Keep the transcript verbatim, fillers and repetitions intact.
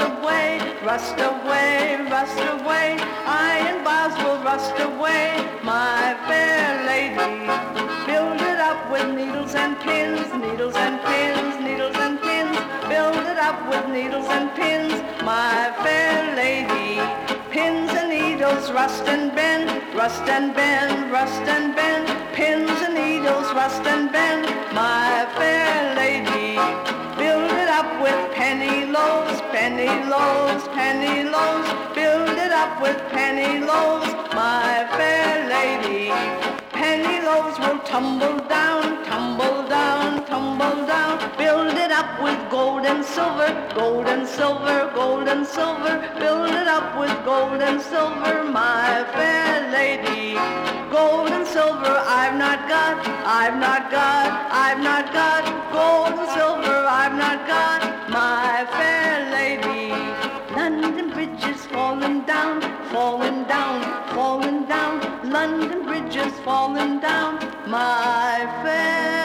away, rust away, rust away. Iron bars will rust away, my fair lady. Build it up with needles and pins, needles and pins, needles and pins. Build it up with needles and pins, my fair lady. Pins and needles rust and bend, rust and bend, rust and bend. Pins and needles rust and bend, my fair lady. Build it up with penny loaves, penny loaves, penny loaves. Build it up with penny loaves, my fair lady. Penny loaves will tumble down, tumble down, tumble down. Build it up with gold and silver, gold and silver, gold and silver. Build it up with gold and silver, my fair lady. Gold and silver I've not got, I've not got, I've not got. Gold and silver I've not got, my fair lady. London Bridge is falling down, falling down, falling down. London Bridge is falling down, my fair